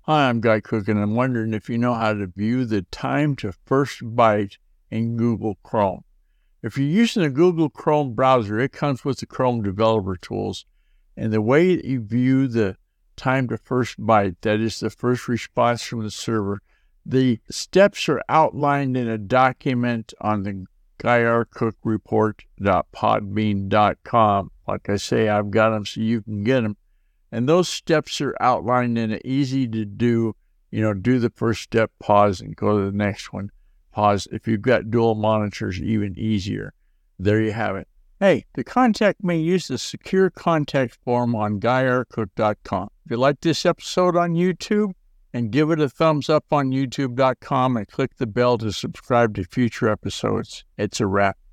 Hi, I'm Guy Cook, and I'm wondering if you know how to view the time to first byte in Google Chrome. If you're using a Google Chrome browser, it comes with the Chrome Developer Tools, and the way that you view the time to first byte, that is the first response from the server, the steps are outlined in a document on the GuyRCookReport.podbean.com. Like I say, I've got them so you can get them. And those steps are outlined in an easy to do, do the first step, pause, and go to the next one. Pause. If you've got dual monitors, even easier. There you have it. Hey, to contact me, use the secure contact form on GuyRCook.com. If you like this episode on YouTube, and give it a thumbs up on YouTube.com and click the bell to subscribe to future episodes. It's a wrap.